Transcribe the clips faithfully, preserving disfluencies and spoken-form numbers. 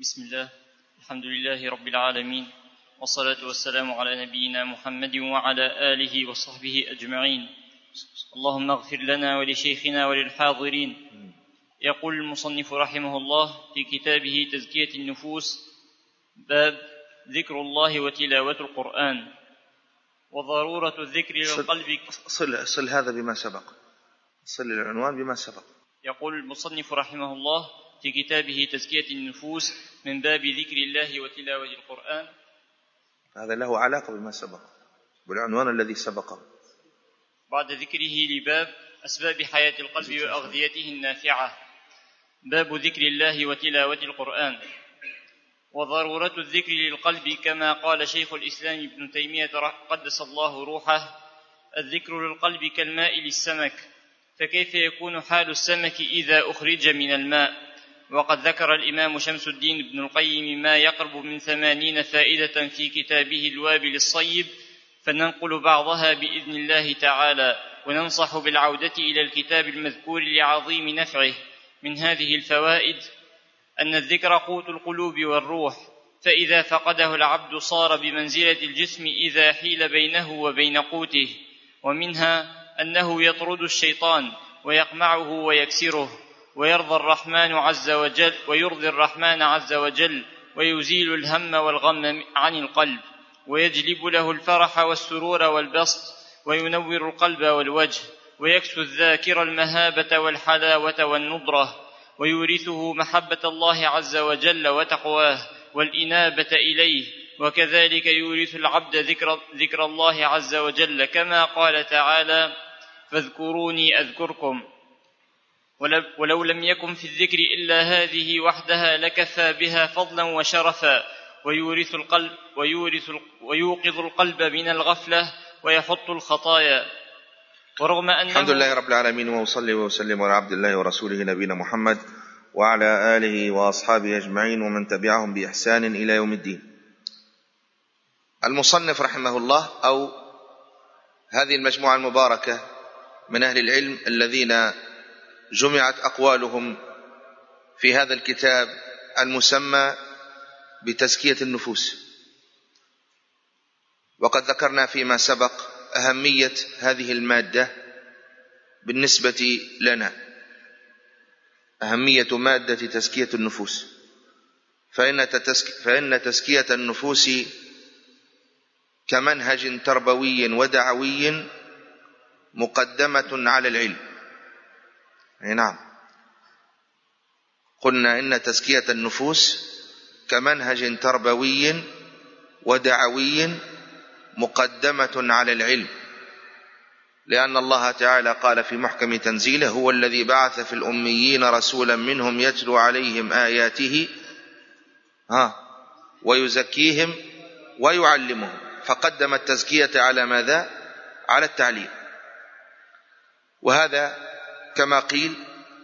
بسم الله، الحمد لله رب العالمين، والصلاة والسلام على نبينا محمد وعلى آله وصحبه أجمعين. اللهم اغفر لنا ولشيخنا وللحاضرين. يقول المصنف رحمه الله في كتابه تزكية النفوس: باب ذكر الله وتلاوة القرآن وضرورة الذكر للقلب. صل, صل هذا بما سبق، صل العنوان بما سبق. يقول المصنف رحمه الله في كتابه تزكية النفوس من باب ذكر الله وتلاوة القرآن. هذا له علاقة بما سبق، بالعنوان الذي سبقه. بعد ذكره لباب أسباب حياة القلب وأغذيته النافعة، باب ذكر الله وتلاوة القرآن وضرورة الذكر للقلب، كما قال شيخ الإسلام ابن تيمية قدس الله روحه: الذكر للقلب كالماء للسمك، فكيف يكون حال السمك إذا أخرج من الماء؟ وقد ذكر الإمام شمس الدين ابن القيم ما يقرب من ثمانين فائدة في كتابه الوابل الصيب، فننقل بعضها بإذن الله تعالى، وننصح بالعودة إلى الكتاب المذكور لعظيم نفعه. من هذه الفوائد أن الذكر قوت القلوب والروح، فإذا فقده العبد صار بمنزلة الجسم إذا حيل بينه وبين قوته. ومنها أنه يطرد الشيطان ويقمعه ويكسره، ويرضى الرحمن عز وجل ويرضي الرحمن عز وجل، ويزيل الهم والغم عن القلب، ويجلب له الفرح والسرور والبسط، وينور القلب والوجه، ويكسو الذاكر المهابة والحلاوة والنضرة، ويورثه محبة الله عز وجل وتقواه والإنابة إليه. وكذلك يورث العبد ذكر, ذكر الله عز وجل، كما قال تعالى: فاذكروني أذكركم. ولو لم يكن في الذكر إلا هذه وحدها لكفى بها فضلا وشرفا، ويورث القلب ويورث ويوقظ القلب من الغفلة ويحط الخطايا. ورغم أنه الحمد لله رب العالمين، وصلي وسلم على عبد الله ورسوله نبينا محمد وعلى آله وأصحابه أجمعين ومن تبعهم بإحسان إلى يوم الدين. المصنف رحمه الله، أو هذه المجموعة المباركة من أهل العلم الذين جمعت أقوالهم في هذا الكتاب المسمى بتزكية النفوس. وقد ذكرنا فيما سبق أهمية هذه المادة بالنسبة لنا، أهمية مادة تزكية النفوس، فإن, فإن تزكية النفوس كمنهج تربوي ودعوي مقدمة على العلم. نعم، قلنا إن تزكية النفوس كمنهج تربوي ودعوي مقدمة على العلم، لأن الله تعالى قال في محكم تنزيله: هو الذي بعث في الأميين رسولا منهم يتلو عليهم آياته ها ويزكيهم ويعلمهم. فقدم التزكية على ماذا؟ على التعليم. وهذا كما قيل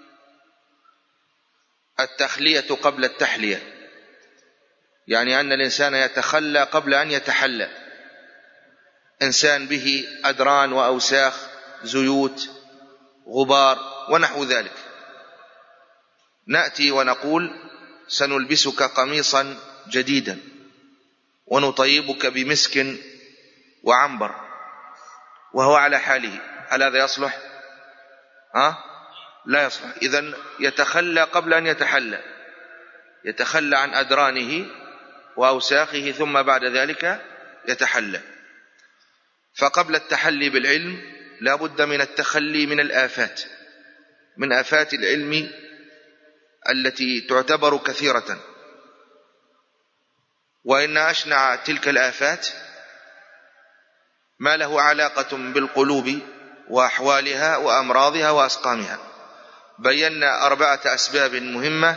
التخلية قبل التحلية، يعني أن الإنسان يتخلى قبل أن يتحلى. إنسان به أدران وأوساخ، زيوت، غبار ونحو ذلك، نأتي ونقول: سنلبسك قميصا جديدا ونطيبك بمسك وعنبر، وهو على حاله. هل هذا يصلح؟ ها؟ لا يصلح. إذن يتخلى قبل أن يتحلى، يتخلى عن أدرانه وأوساخه ثم بعد ذلك يتحلى. فقبل التحلي بالعلم لا بد من التخلي من الآفات، من آفات العلم التي تعتبر كثيرة. وإن أشنع تلك الآفات ما له علاقة بالقلوب وأحوالها وأمراضها وأسقامها. بينا أربعة أسباب مهمة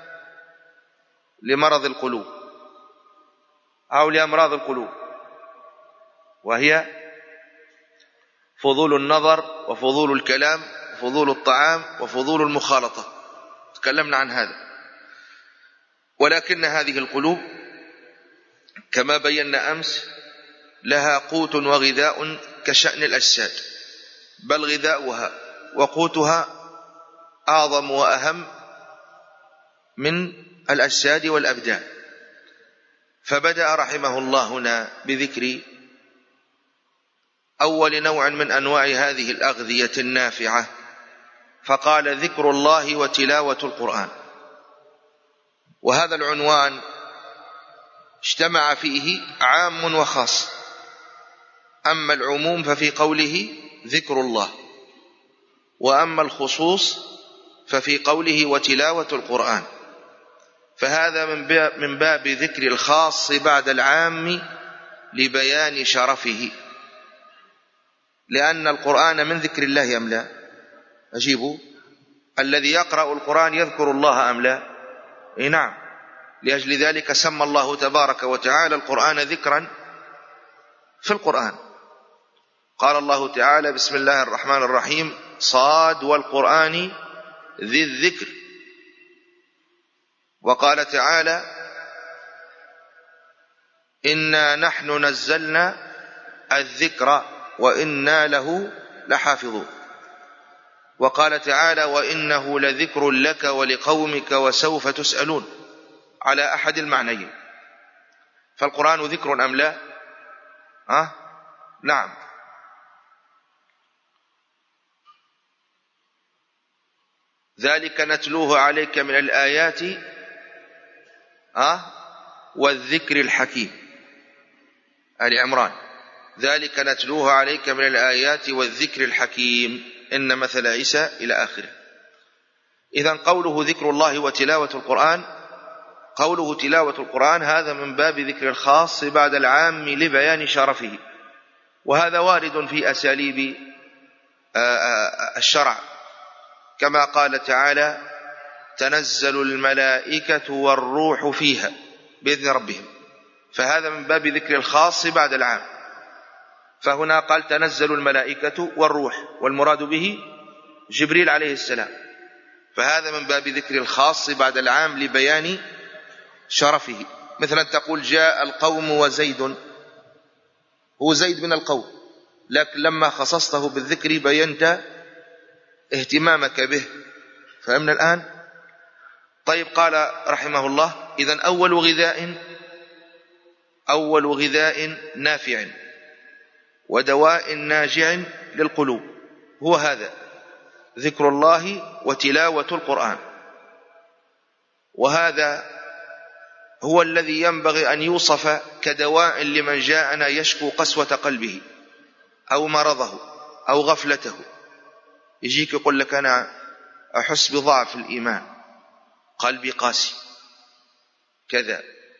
لمرض القلوب أو لأمراض القلوب، وهي فضول النظر وفضول الكلام وفضول الطعام وفضول المخالطة. تكلمنا عن هذا. ولكن هذه القلوب كما بينا أمس لها قوت وغذاء كشأن الأجساد، بل غذاؤها وقوتها أعظم وأهم من الأجساد والأبدان. فبدأ رحمه الله هنا بذكر أول نوع من أنواع هذه الأغذية النافعة، فقال ذكر الله وتلاوة القرآن. وهذا العنوان اجتمع فيه عام وخاص. أما العموم ففي قوله ذكر الله، وأما الخصوص ففي قوله وتلاوة القرآن. فهذا من باب ذكر الخاص بعد العام لبيان شرفه، لأن القرآن من ذكر الله أم لا؟ أجيبوا، الذي يقرأ القرآن يذكر الله أم لا؟ إيه نعم، لأجل ذلك سمى الله تبارك وتعالى القرآن ذكرا في القرآن. قال الله تعالى بسم الله الرحمن الرحيم صاد والقرآن ذي الذكر. وقال تعالى إنا نحن نزلنا الذكر وإنا له لحافظون. وقال تعالى وإنه لذكر لك ولقومك وسوف تسألون، على أحد المعنيين. فالقرآن ذكر أم لا؟ أه؟ نعم. ذلك نتلوه عليك من الآيات أه؟ والذكر الحكيم. آل عمران. ذلك نتلوه عليك من الآيات والذكر الحكيم إن مثل عيسى إلى آخره. إذن قوله ذكر الله وتلاوة القرآن، قوله تلاوة القرآن هذا من باب ذكر الخاص بعد العام لبيان شرفه، وهذا وارد في أساليب الشرع، كما قال تعالى تنزل الملائكة والروح فيها بإذن ربهم. فهذا من باب ذكر الخاص بعد العام. فهنا قال تنزل الملائكة والروح، والمراد به جبريل عليه السلام. فهذا من باب ذكر الخاص بعد العام لبيان شرفه. مثلا تقول جاء القوم وزيد، هو زيد من القوم، لكن لما خصصته بالذكر بينت اهتمامك به. فهمنا الآن؟ طيب، قال رحمه الله إذن أول غذاء أول غذاء نافع ودواء ناجع للقلوب هو هذا ذكر الله وتلاوة القرآن. وهذا هو الذي ينبغي أن يوصف كدواء لمن جاءنا يشكو قسوة قلبه أو مرضه أو غفلته. يجيك يقول لك أنا أحس بضعف الإيمان، قلبي قاسي كذا،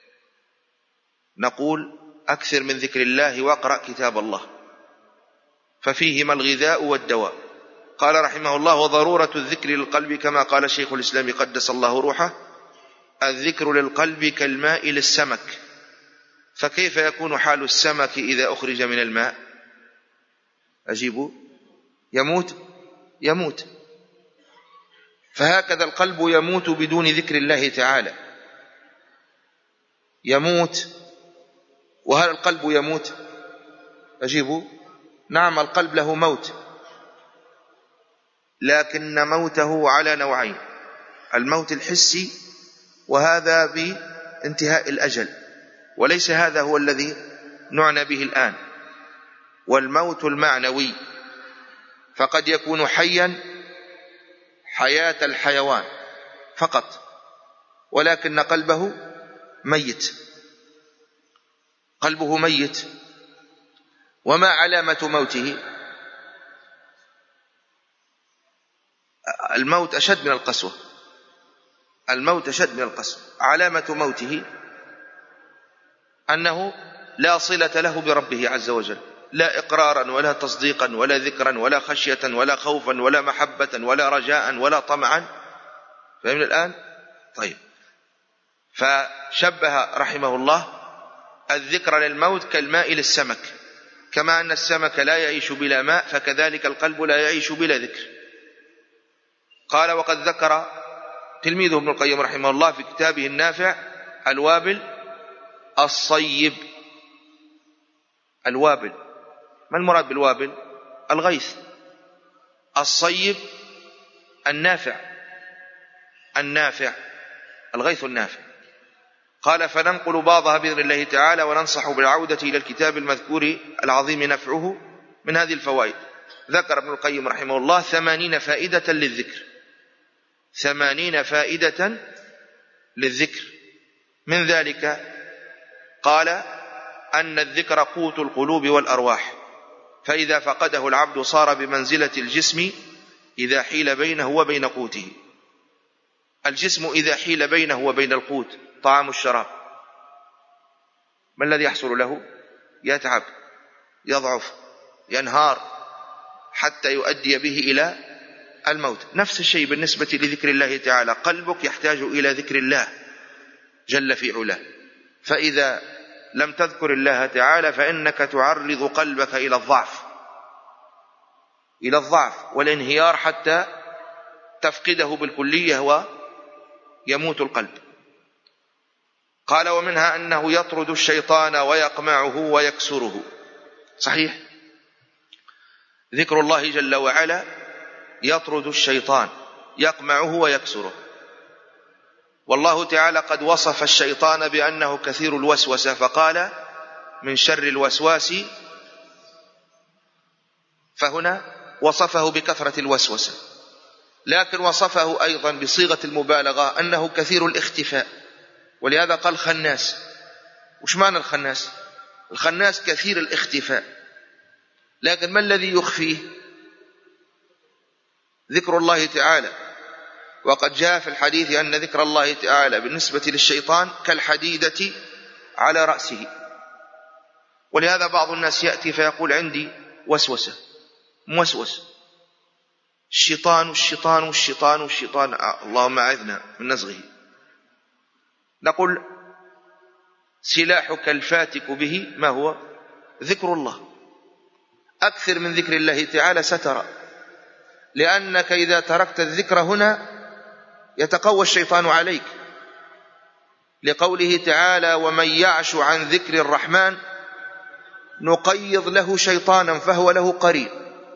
نقول أكثر من ذكر الله واقرأ كتاب الله، ففيهما الغذاء والدواء. قال رحمه الله وضرورة الذكر للقلب كما قال شيخ الإسلام قدس الله روحه الذكر للقلب كالماء للسمك. فكيف يكون حال السمك إذا أخرج من الماء؟ أجيبوا، يموت يموت. فهكذا القلب يموت بدون ذكر الله تعالى، يموت. وهل القلب يموت؟ أجيبوا، نعم، القلب له موت، لكن موته على نوعين: الموت الحسي، وهذا بانتهاء الأجل، وليس هذا هو الذي نعنى به الآن. والموت المعنوي، فقد يكون حيا حياة الحيوان فقط، ولكن قلبه ميت، قلبه ميت. وما علامة موته؟ الموت أشد من القسوة، الموت أشد من القسوة. علامة موته أنه لا صلة له بربه عز وجل، لا إقرارا ولا تصديقا ولا ذكرا ولا خشية ولا خوفا ولا محبة ولا رجاء ولا طمعا. فهمنا الآن؟ طيب. فشبه رحمه الله الذكر للموت كالماء للسمك، كما أن السمك لا يعيش بلا ماء فكذلك القلب لا يعيش بلا ذكر. قال وقد ذكر تلميذه ابن القيم رحمه الله في كتابه النافع الوابل الصيب. الوابل، ما المراد بالوابل؟ الغيث. الصيب النافع، النافع الغيث النافع. قال فننقل بعضها بإذن الله تعالى وننصح بالعودة إلى الكتاب المذكور العظيم نفعه من هذه الفوائد. ذكر ابن القيم رحمه الله ثمانين فائدة للذكر، ثمانين فائدة للذكر. من ذلك قال أن الذكر قوت القلوب والأرواح، فإذا فقده العبد صار بمنزلة الجسم إذا حيل بينه وبين قوته. الجسم إذا حيل بينه وبين القوت طعام الشراب، ما الذي يحصل له؟ يتعب، يضعف، ينهار، حتى يؤدي به إلى الموت. نفس الشيء بالنسبة لذكر الله تعالى، قلبك يحتاج إلى ذكر الله جل في علاه، فإذا لم تذكر الله تعالى فإنك تعرض قلبك إلى الضعف، إلى الضعف والانهيار حتى تفقده بالكلية ويموت القلب. قال ومنها أنه يطرد الشيطان ويقمعه ويكسره. صحيح، ذكر الله جل وعلا يطرد الشيطان، يقمعه ويكسره. والله تعالى قد وصف الشيطان بأنه كثير الوسوسة، فقال من شر الوسواس، فهنا وصفه بكثرة الوسوسة، لكن وصفه أيضا بصيغة المبالغة أنه كثير الاختفاء، ولهذا قال خناس. وش معنى الخناس؟ الخناس كثير الاختفاء، لكن ما الذي يخفيه؟ ذكر الله تعالى. وقد جاء في الحديث أن ذكر الله تعالى بالنسبة للشيطان كالحديدة على رأسه. ولهذا بعض الناس يأتي فيقول عندي وسوسة، موسوس، الشيطان والشيطان والشيطان والشيطان، اللهم أعذنا من نزغه. نقول سلاحك الفاتك به ما هو؟ ذكر الله. أكثر من ذكر الله تعالى سترى، لأنك إذا تركت الذكر هنا يتقوى الشيطان عليك، لقوله تعالى ومن يعش عن ذكر الرحمن نقيض له شيطانا فهو له قرين.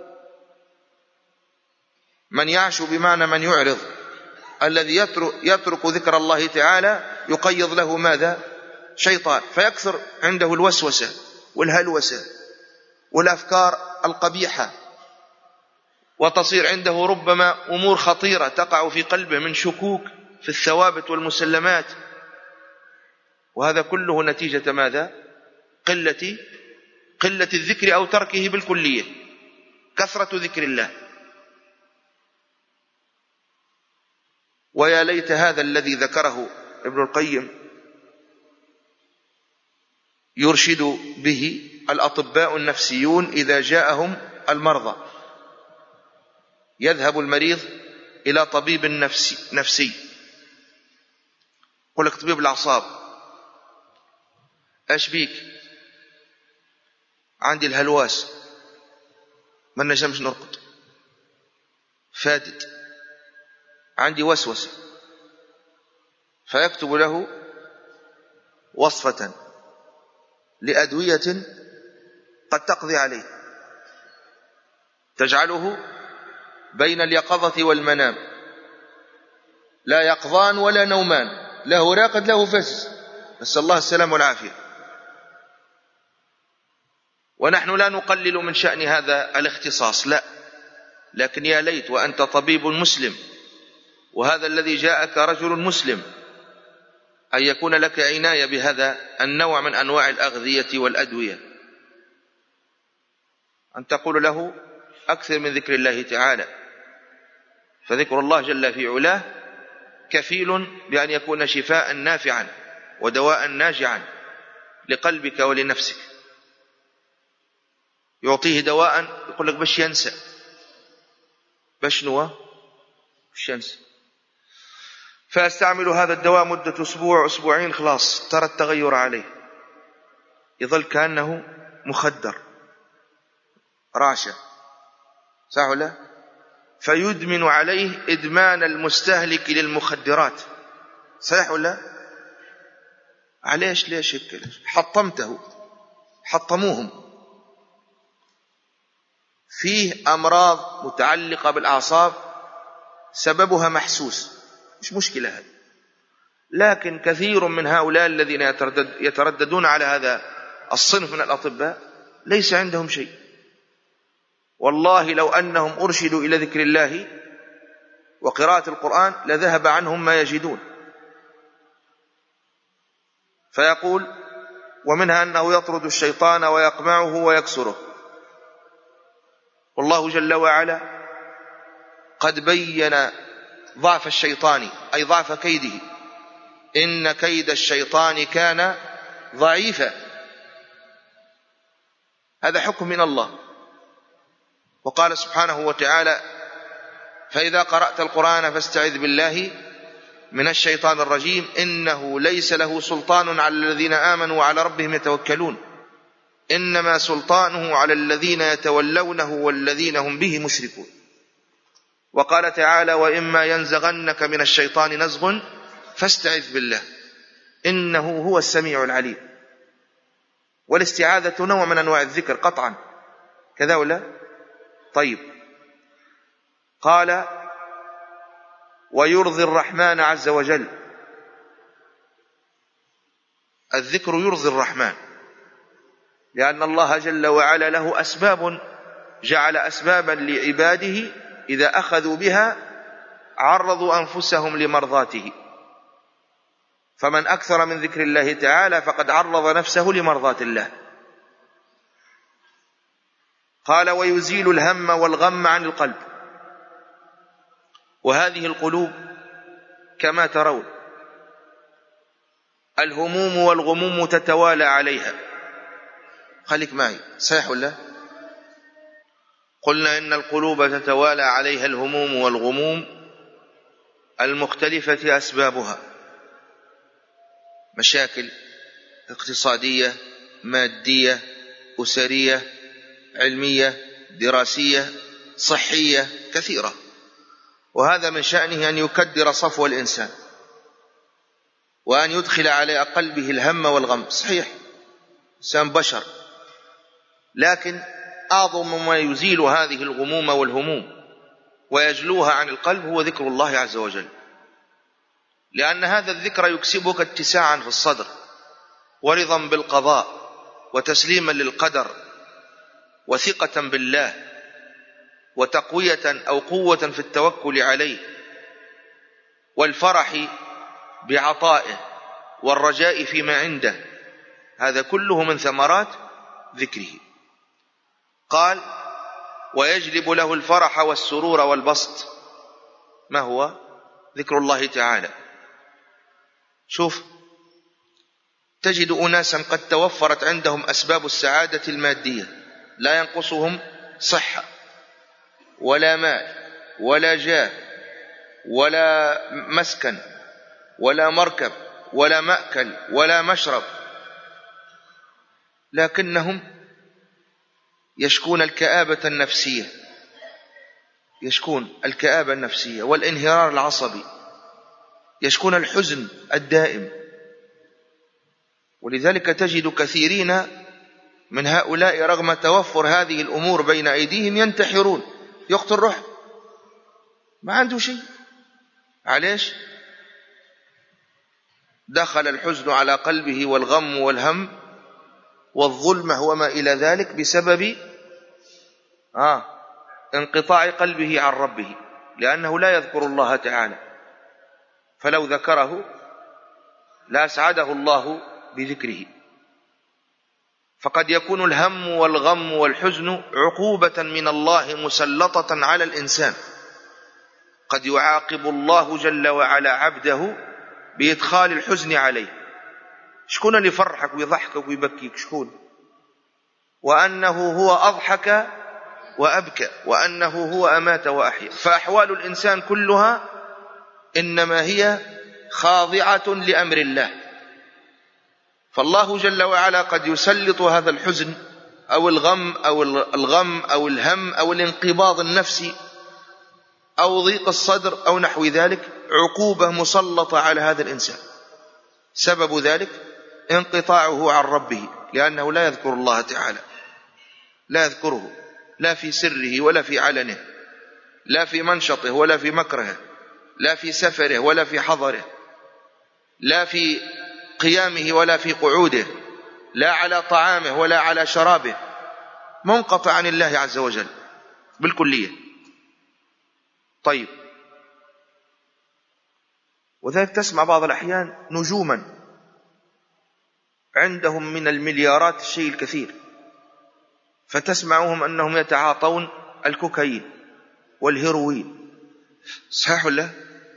من يعش بمعنى من يعرض، الذي يترك ذكر الله تعالى يقيض له ماذا؟ شيطان، فيكثر عنده الوسوسة والهلوسة والأفكار القبيحة، وتصير عنده ربما أمور خطيرة تقع في قلبه من شكوك في الثوابت والمسلمات، وهذا كله نتيجة ماذا؟ قلة قلة الذكر أو تركه بالكلية، كثرة ذكر الله. ويا ليت هذا الذي ذكره ابن القيم يرشد به الأطباء النفسيون إذا جاءهم المرضى. يذهب المريض إلى طبيب نفسي نفسي يقول لك طبيب الأعصاب، ايش بيك؟ عندي الهلواس، ما نجمش نرقد، فادد، عندي وسوسة، فيكتب له وصفة لأدوية قد تقضي عليه، تجعله بين اليقظة والمنام، لا يقظان ولا نومان، له راقد له فس، نسأل الله السلام والعافية. ونحن لا نقلل من شأن هذا الاختصاص، لا، لكن يا ليت وأنت طبيب مسلم وهذا الذي جاءك رجل مسلم أن يكون لك عناية بهذا النوع من أنواع الأغذية والأدوية، أن تقول له أكثر من ذكر الله تعالى، فذكر الله جل في علاه كفيل بأن يكون شفاء نافعا ودواء ناجعا لقلبك ولنفسك. يعطيه دواء يقول لك باش ينسى، باش نوى باش ينسى، فأستعمل هذا الدواء مدة أسبوع أسبوعين، خلاص ترى التغير عليه، يظل كأنه مخدر راشة، صح ولا؟ فيدمن عليه إدمان المستهلك للمخدرات، صحيح ولا؟ عليش ليش هيك؟ حطمته، حطموهم. فيه أمراض متعلقة بالأعصاب سببها محسوس، مش مشكلة هذه، لكن كثير من هؤلاء الذين يتردد يترددون على هذا الصنف من الأطباء ليس عندهم شيء. والله لو أنهم أرشدوا إلى ذكر الله وقراءة القرآن لذهب عنهم ما يجدون. فيقول: ومنها أنه يطرد الشيطان ويقمعه ويكسره. والله جل وعلا قد بين ضعف الشيطان، أي ضعف كيده: إن كيد الشيطان كان ضعيفا. هذا حكم من الله. وقال سبحانه وتعالى: فإذا قرأت القرآن فاستعذ بالله من الشيطان الرجيم إنه ليس له سلطان على الذين آمنوا وعلى ربهم يتوكلون إنما سلطانه على الذين يتولونه والذين هم به مشركون. وقال تعالى: وإما ينزغنك من الشيطان نزغ فاستعذ بالله إنه هو السميع العليم. والاستعاذة نوع من أنواع الذكر قطعا، كذا ولا؟ طيب، قال: ويرضي الرحمن عز وجل. الذكر يرضي الرحمن، لأن الله جل وعلا له أسباب، جعل أسبابا لعباده إذا أخذوا بها عرضوا أنفسهم لمرضاته. فمن أكثر من ذكر الله تعالى فقد عرض نفسه لمرضات الله. قال: ويزيل الهم والغم عن القلب. وهذه القلوب كما ترون الهموم والغموم تتوالى عليها. خليك معي، صحيح ولا؟ قلنا إن القلوب تتوالى عليها الهموم والغموم المختلفة أسبابها: مشاكل اقتصادية، مادية، أسرية، علمية، دراسية، صحية، كثيرة. وهذا من شأنه أن يكدر صفو الإنسان وأن يدخل على قلبه الهم والغم. صحيح، إنسان بشر، لكن أعظم ما يزيل هذه الغموم والهموم ويجلوها عن القلب هو ذكر الله عز وجل، لأن هذا الذكر يكسبك اتساعا في الصدر ورضا بالقضاء وتسليما للقدر وثقة بالله وتقوية أو قوة في التوكل عليه والفرح بعطائه والرجاء فيما عنده. هذا كله من ثمرات ذكره. قال: ويجلب له الفرح والسرور والبسط. ما هو؟ ذكر الله تعالى. شوف، تجد أناسا قد توفرت عندهم أسباب السعادة المادية، لا ينقصهم صحة ولا مال ولا جاه ولا مسكن ولا مركب ولا مأكل ولا مشرب، لكنهم يشكون الكآبة النفسية، يشكون الكآبة النفسية والانهيار العصبي، يشكون الحزن الدائم. ولذلك تجد كثيرين من هؤلاء رغم توفر هذه الأمور بين أيديهم ينتحرون، يقتل روحه، ما عنده شيء. عليش؟ دخل الحزن على قلبه والغم والهم والظلمة وما إلى ذلك بسبب آه انقطاع قلبه عن ربه، لأنه لا يذكر الله تعالى. فلو ذكره لأسعده الله بذكره. فقد يكون الهم والغم والحزن عقوبة من الله مسلطة على الإنسان. قد يعاقب الله جل وعلا عبده بإدخال الحزن عليه. شكون اللي يفرحك ويضحكك ويبكيك؟ شكون؟ وأنه هو أضحك وأبكى، وأنه هو أمات وأحيا. فأحوال الإنسان كلها إنما هي خاضعة لأمر الله. فالله جل وعلا قد يسلط هذا الحزن أو الغم أو الغم أو الهم أو الانقباض النفسي أو ضيق الصدر أو نحو ذلك عقوبة مسلطة على هذا الإنسان. سبب ذلك انقطاعه عن ربه، لأنه لا يذكر الله تعالى، لا يذكره، لا في سره ولا في علنه، لا في منشطه ولا في مكرهه، لا في سفره ولا في حضره. لا في قيامه ولا في قعوده، لا على طعامه ولا على شرابه، منقطع عن الله عز وجل بالكلية. طيب، وذلك تسمع بعض الأحيان نجوما عندهم من المليارات الشيء الكثير، فتسمعهم أنهم يتعاطون الكوكايين والهيروين، صحيح ولا؟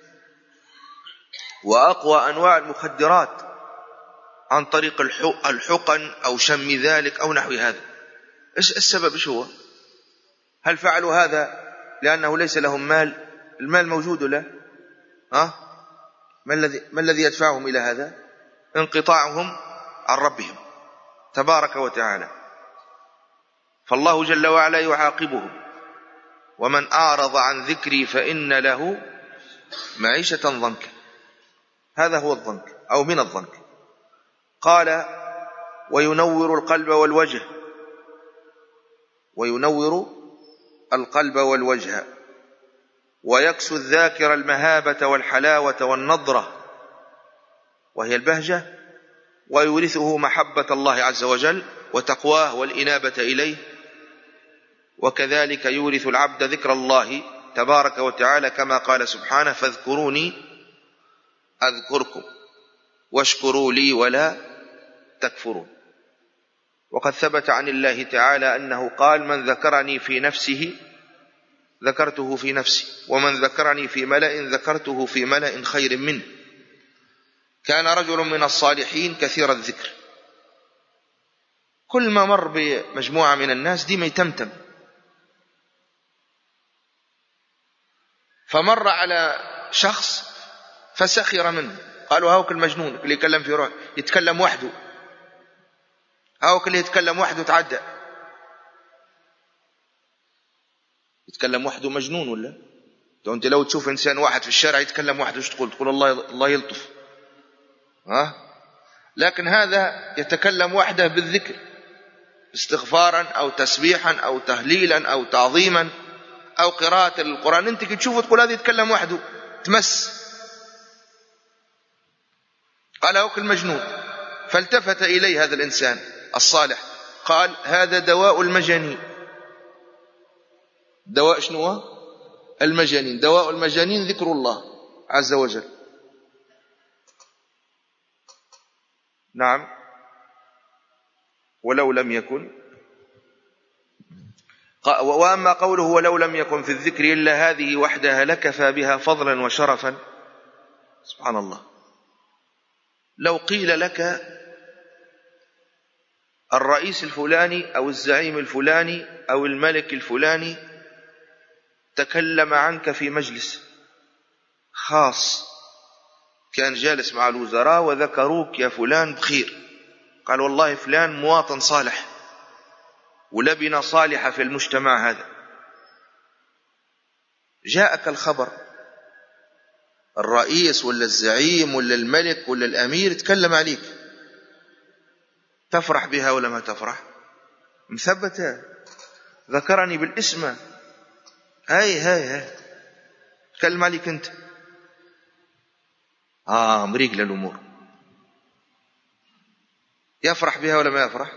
وأقوى أنواع المخدرات عن طريق الحقن أو شم ذلك أو نحو هذا. إيش السبب؟ إيش هو؟ هل فعلوا هذا لأنه ليس لهم مال؟ المال موجود له، ها؟ ما الذي ما الذي يدفعهم إلى هذا؟ انقطاعهم عن ربهم تبارك وتعالى. فالله جل وعلا يعاقبهم: ومن أعرض عن ذكري فإن له معيشة ضنكا. هذا هو الضنك أو من الضنك. قال: وينور القلب والوجه، وينور القلب والوجه، ويكسو الذاكر المهابة والحلاوة والنضرة وهي البهجة، ويورثه محبة الله عز وجل وتقواه والإنابة إليه. وكذلك يورث العبد ذكر الله تبارك وتعالى كما قال سبحانه: فاذكروني أذكركم واشكروا لي ولا تكفرون. وقد ثبت عن الله تعالى أنه قال: من ذكرني في نفسه ذكرته في نفسي، ومن ذكرني في ملأ ذكرته في ملأ خير منه. كان رجل من الصالحين كثير الذكر، كل ما مر بمجموعة من الناس ديما يتمتم. فمر على شخص فسخر منه، قالوا: هاوك المجنون اللي يتكلم في روح، يتكلم وحده، هاوك اللي يتكلم وحده تعدى، يتكلم وحده مجنون ولا؟ لو انت لو تشوف انسان واحد في الشارع يتكلم وحده ايش تقول؟ تقول الله الله يلطف، ها؟ لكن هذا يتكلم وحده بالذكر، استغفارا او تسبيحا او تهليلا او تعظيما او قراءة القرآن. انت كي تشوفه تقول هذا يتكلم وحده، تمس. قال: هوك المجنون. فالتفت إليه هذا الإنسان الصالح قال: هذا دواء المجانين. دواء شنو هو؟ المجانين. دواء المجانين ذكر الله عز وجل. نعم. ولو لم يكن، وأما قوله ولو لم يكن في الذكر إلا هذه وحدها لكفى بها فضلا وشرفا. سبحان الله. لو قيل لك الرئيس الفلاني أو الزعيم الفلاني أو الملك الفلاني تكلم عنك في مجلس خاص، كان جالس مع الوزراء وذكروك يا فلان بخير، قال والله فلان مواطن صالح ولبنة صالحة في المجتمع هذا، جاءك الخبر، الرئيس ولا الزعيم ولا الملك ولا الأمير تكلم عليك، تفرح بها ولا ما تفرح؟ مثبتة، ذكرني بالاسم، هاي هاي هاي تكلم عليك أنت، آه مريق للأمور، يفرح بها ولا ما يفرح؟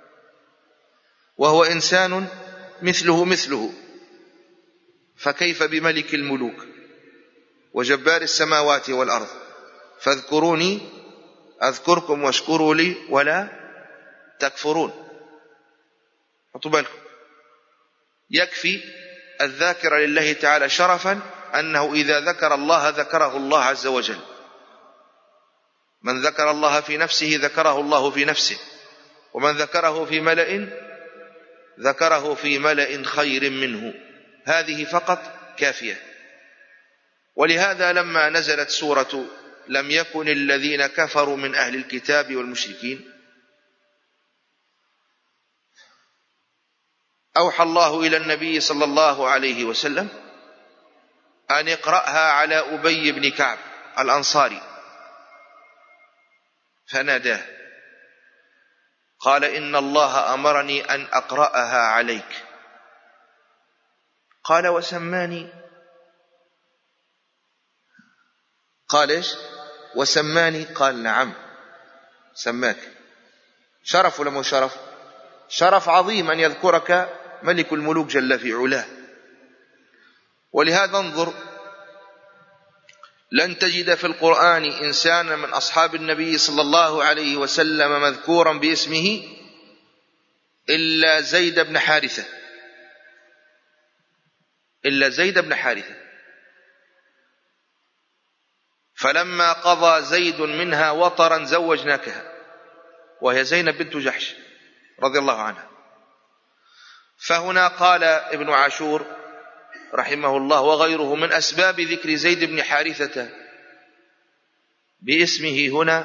وهو إنسان مثله مثله، فكيف بملك الملوك وجبار السماوات والأرض؟ فاذكروني أذكركم واشكروا لي ولا تكفرون. حطوا بالكم، يكفي الذاكر لله تعالى شرفا أنه إذا ذكر الله ذكره الله عز وجل. من ذكر الله في نفسه ذكره الله في نفسه، ومن ذكره في ملأ ذكره في ملأ خير منه. هذه فقط كافية. ولهذا لما نزلت سورة لم يكن الذين كفروا من أهل الكتاب والمشركين أوحى الله إلى النبي صلى الله عليه وسلم أن يقرأها على أبي بن كعب الأنصاري، فناداه قال إن الله أمرني أن أقرأها عليك. قال وسماني، قال إيش؟ وسماني؟ قال نعم سماك. شرف ولا مو شرف؟ شرف عظيم أن يذكرك ملك الملوك جل في علاه. ولهذا انظر، لن تجد في القرآن إنسانا من أصحاب النبي صلى الله عليه وسلم مذكورا باسمه إلا زيد بن حارثة، إلا زيد بن حارثة. فلما قضى زيد منها وطرا زوجناكها، وهي زينب بنت جحش رضي الله عنها. فهنا قال ابن عاشور رحمه الله وغيره من أسباب ذكر زيد بن حارثة باسمه هنا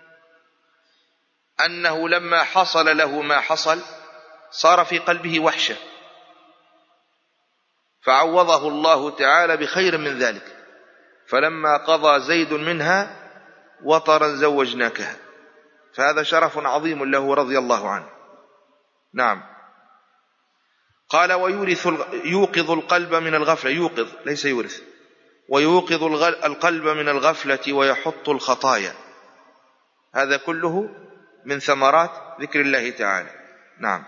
أنه لما حصل له ما حصل صار في قلبه وحشة، فعوضه الله تعالى بخير من ذلك. فلما قضى زيد منها وطرا زوجناكها، فهذا شرف عظيم له رضي الله عنه. نعم. قال ويورث يوقظ القلب من الغفلة، يوقظ ليس يورث، ويوقظ القلب من الغفلة ويحط الخطايا. هذا كله من ثمرات ذكر الله تعالى. نعم.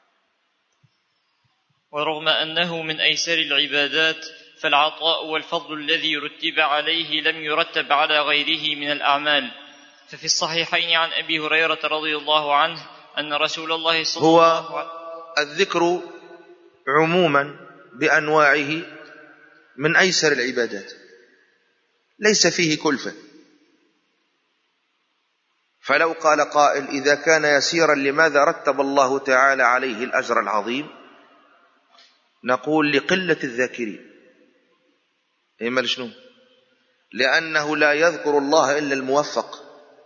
ورغم أنه من أيسر العبادات فالعطاء والفضل الذي رتب عليه لم يرتب على غيره من الأعمال. ففي الصحيحين عن أبي هريرة رضي الله عنه أن رسول الله صلى هو الله عليه وسلم الذكر عموما بأنواعه من أيسر العبادات، ليس فيه كلفة. فلو قال قائل إذا كان يسيرا لماذا رتب الله تعالى عليه الأجر العظيم؟ نقول لقلة الذاكرين. إما لشنو؟ لأنه لا يذكر الله إلا الموفق،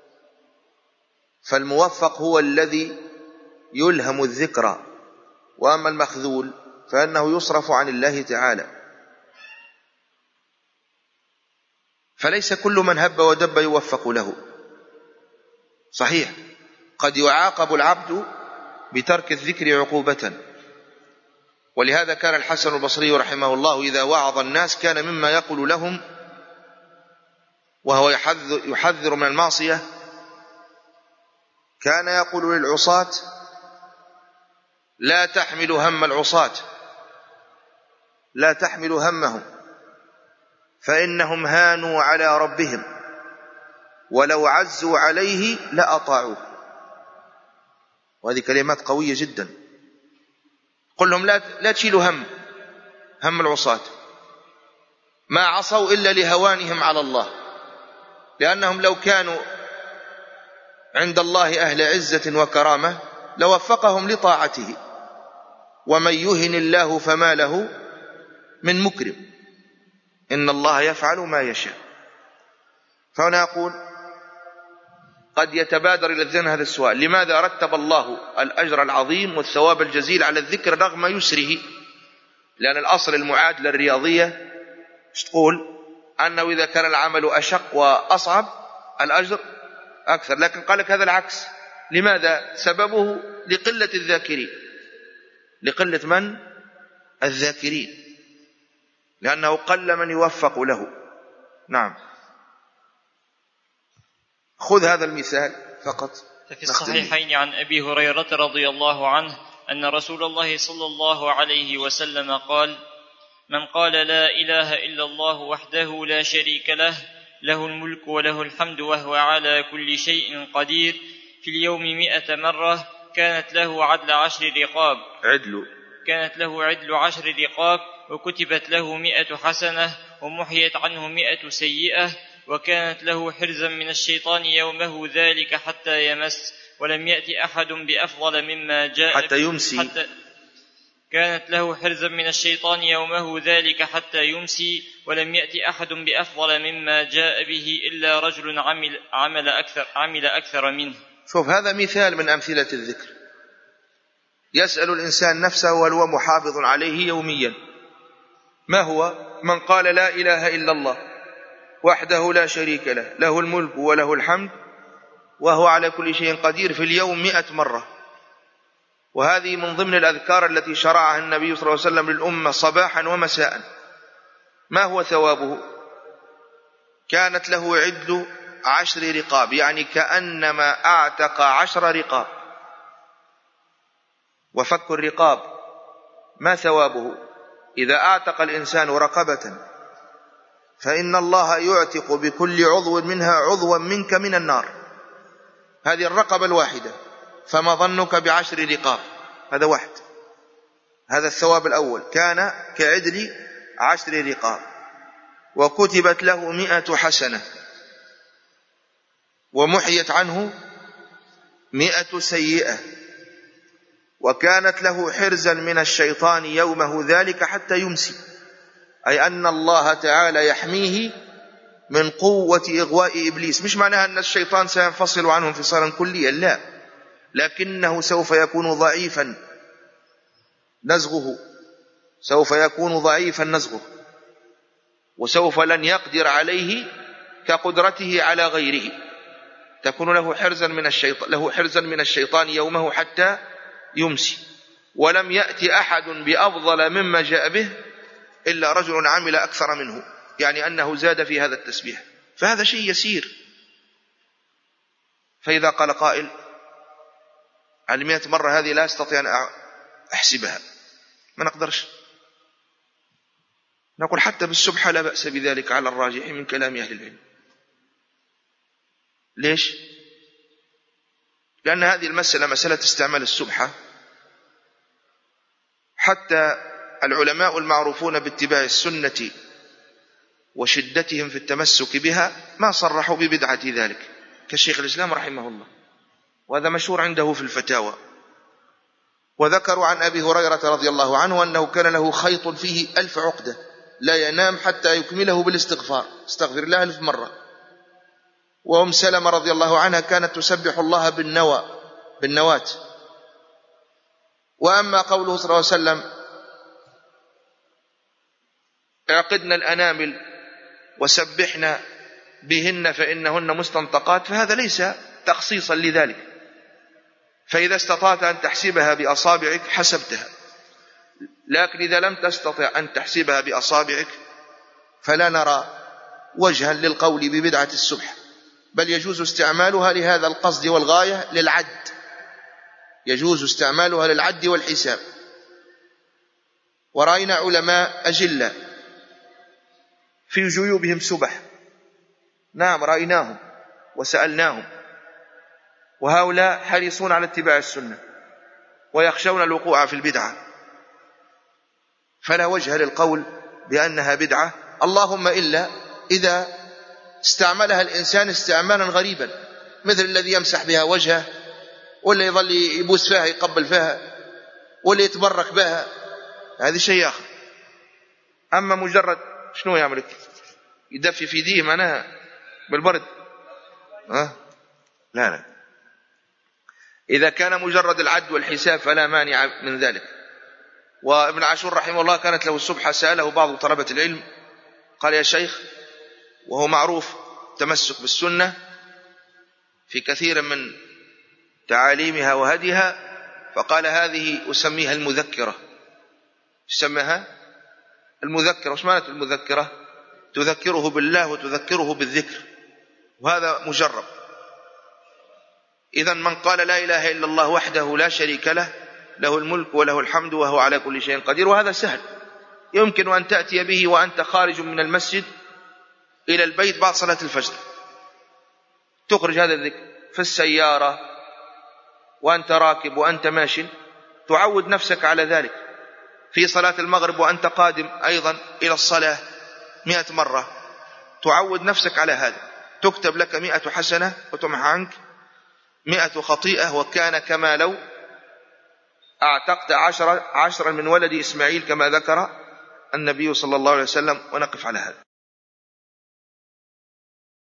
فالموفق هو الذي يلهم الذكر، وأما المخذول فإنه يصرف عن الله تعالى. فليس كل من هب ودب يوفق له. صحيح قد يعاقب العبد بترك الذكر عقوبة، ولهذا كان الحسن البصري رحمه الله إذا وعظ الناس كان مما يقول لهم وهو يحذر من المعصية، كان يقول للعصاة لا تحملوا هم العصاة، لا تحملوا همهم فإنهم هانوا على ربهم ولو عزوا عليه لأطاعوه. وهذه كلمات قوية جدا. قل لهم لا, لا تشيلوا هم هم العصاة، ما عصوا إلا لهوانهم على الله، لأنهم لو كانوا عند الله أهل عزة وكرامة لوفقهم لطاعته، ومن يهن الله فما له من مكرم، إن الله يفعل ما يشاء. فهنا أقول قد يتبادر إلى الذهن هذا السؤال: لماذا رتب الله الأجر العظيم والثواب الجزيل على الذكر رغم يسره؟ لأن الأصل المعادلة الرياضية تقول أنه إذا كان العمل أشق وأصعب الأجر أكثر، لكن قال لك هذا العكس. لماذا؟ سببه لقلة الذاكرين. لقلة من؟ الذاكرين، لأنه قل من يوفق له. نعم. خذ هذا المثال فقط. ففي الصحيحين عن أبي هريرة رضي الله عنه أن رسول الله صلى الله عليه وسلم قال: من قال لا إله إلا الله وحده لا شريك له له الملك وله الحمد وهو على كل شيء قدير في اليوم مئة مرة كانت له عدل عشر رقاب عدل كانت له عدل عشر رقاب وكتبت له مئة حسنة ومحيت عنه مئة سيئة، وكانت له حرزا من الشيطان يومه ذلك حتى يمس ولم يأتي أحد بأفضل مما جاء حتى يمسي حتى كانت له حرزا من الشيطان يومه ذلك حتى يمسي ولم يأتي أحد بأفضل مما جاء به إلا رجل عمل, عمل, أكثر, عمل أكثر منه. شوف هذا مثال من أمثلة الذكر. يسأل الإنسان نفسه وهل هو محافظ عليه يوميا. ما هو؟ من قال لا إله إلا الله وحده لا شريك له له الملك وله الحمد وهو على كل شيء قدير في اليوم مئة مرة. وهذه من ضمن الأذكار التي شرعها النبي صلى الله عليه وسلم للأمة صباحا ومساء. ما هو ثوابه؟ كانت له عدل عشر رقاب، يعني كأنما أعتق عشر رقاب. وفك الرقاب ما ثوابه؟ إذا أعتق الإنسان رقبة فإن الله يعتق بكل عضو منها عضوا منك من النار، هذه الرقبة الواحدة، فما ظنك بعشر رقاب؟ هذا واحد، هذا الثواب الأول، كان كعدل عشر رقاب. وكتبت له مئة حسنة، ومحيت عنه مئة سيئة، وكانت له حرزا من الشيطان يومه ذلك حتى يمسي، أي أن الله تعالى يحميه من قوة إغواء إبليس. مش معناها أن الشيطان سينفصل عنه انفصالا كليا، لا، لكنه سوف يكون ضعيفا نزغه، سوف يكون ضعيفا نزغه، وسوف لن يقدر عليه كقدرته على غيره. تكون له حرزا من الشيطان له حرزا من الشيطان يومه حتى يمسي. ولم يأتي أحد بأفضل مما جاء به إلا رجل عمل أكثر منه، يعني أنه زاد في هذا التسبيح، فهذا شيء يسير. فإذا قال قائل على مئة مرة هذه لا أستطيع أن أحسبها، ما نقدرش، نقول حتى بالسبحة لا بأس بذلك على الراجح من كلام أهل العلم. ليش؟ لأن هذه المسألة مسألة استعمال السبحة، حتى العلماء المعروفون باتباع السنة وشدتهم في التمسك بها ما صرحوا ببدعة ذلك، كالشيخ الإسلام رحمه الله، وهذا مشهور عنده في الفتاوى. وذكروا عن أبي هريرة رضي الله عنه أنه كان له خيط فيه ألف عقدة لا ينام حتى يكمله بالاستغفار، استغفر الله ألف مرة. وأم سلمة رضي الله عنها كانت تسبح الله بالنوى بالنوات. وأما قوله صلى الله عليه وسلم اعقدنا الأنامل وسبحنا بهن فإنهن مستنطقات، فهذا ليس تخصيصا لذلك، فإذا استطعت أن تحسبها بأصابعك حسبتها، لكن إذا لم تستطع أن تحسبها بأصابعك فلا نرى وجها للقول ببدعة السبح، بل يجوز استعمالها لهذا القصد والغاية، للعد، يجوز استعمالها للعد والحساب. ورأينا علماء أجلة في جيوبهم سبح، نعم رأيناهم وسألناهم، وهؤلاء حريصون على اتباع السنة ويخشون الوقوع في البدعة، فلا وجه للقول بأنها بدعة، اللهم إلا إذا استعملها الإنسان استعمالا غريبا، مثل الذي يمسح بها وجهه، ولا يظل يبوس فيها يقبل فيها، ولا يتبرك بها، هذا شيء آخر. أما مجرد شنو يعمل؟ يدفي في يديه معناها بالبرد، أه؟ لا لا، إذا كان مجرد العد والحساب فلا مانع من ذلك. وابن عاشور رحمه الله كانت له السبحة، سأله بعض طلبة العلم قال يا شيخ، وهو معروف تمسك بالسنة في كثير من تعاليمها وهديها، فقال هذه أسميها المذكرة. سمها المذكرة. وش معنى المذكرة؟ تذكره بالله وتذكره بالذكر، وهذا مجرب. إذن من قال لا إله إلا الله وحده لا شريك له، له الملك وله الحمد وهو على كل شيء قدير، وهذا سهل، يمكن أن تأتي به وأنت خارج من المسجد إلى البيت بعد صلاة الفجر، تخرج هذا الذكر في السيارة وأنت راكب وأنت ماشي، تعود نفسك على ذلك، في صلاة المغرب وأنت قادم أيضا إلى الصلاة مئة مرة، تعود نفسك على هذا، تكتب لك مئة حسنة وتمحى عنك مئة خطيئة، وكان كما لو أعتقت عشرا عشرا من ولد إسماعيل كما ذكر النبي صلى الله عليه وسلم. ونقف على هذا.